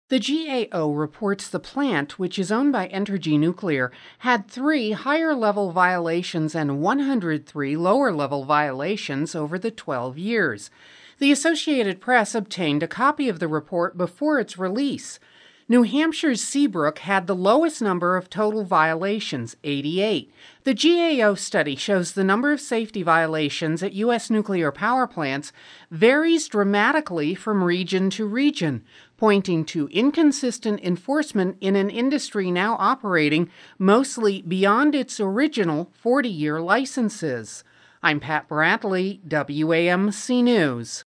The GAO reports the plant, which is owned by Entergy Nuclear, had 3 higher-level violations and 103 lower-level violations over the 12 years. The Associated Press obtained a copy of the report before its release. New Hampshire's Seabrook had the lowest number of total violations, 88. The GAO study shows the number of safety violations at U.S. nuclear power plants varies dramatically from region to region, pointing to inconsistent enforcement in an industry now operating mostly beyond its original 40-year licenses. I'm Pat Bradley, WAMC News.